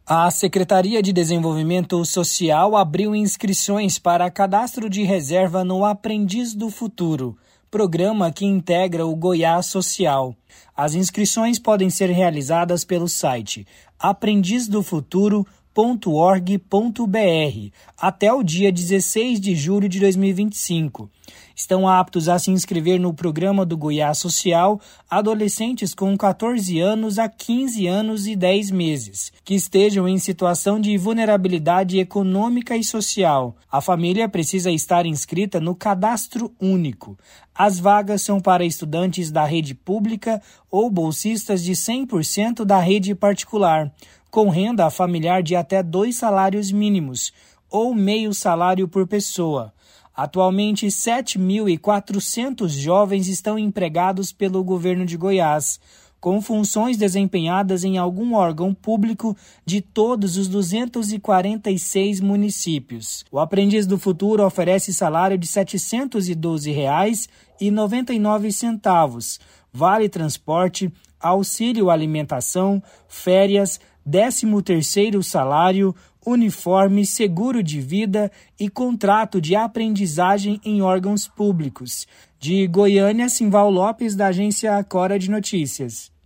A Secretaria de Desenvolvimento Social abriu inscrições para cadastro de reserva no Aprendiz do Futuro, programa que integra o Goiás Social. As inscrições podem ser realizadas pelo site aprendizdofuturo.org.br até o dia 16 de julho de 2025. Estão aptos a se inscrever no programa do Goiás Social adolescentes com 14 anos a 15 anos e 10 meses, que estejam em situação de vulnerabilidade econômica e social. A família precisa estar inscrita no Cadastro Único. As vagas são para estudantes da rede pública ou bolsistas de 100% da rede particular, com renda familiar de até 2 salários mínimos, ou meio salário por pessoa. Atualmente, 7.400 jovens estão empregados pelo governo de Goiás, com funções desempenhadas em algum órgão público de todos os 246 municípios. O Aprendiz do Futuro oferece salário de R$ 712,99, vale transporte, auxílio alimentação, férias, 13º salário, uniforme, seguro de vida e contrato de aprendizagem em órgãos públicos. De Goiânia, Simval Lopes, da agência Cora de Notícias.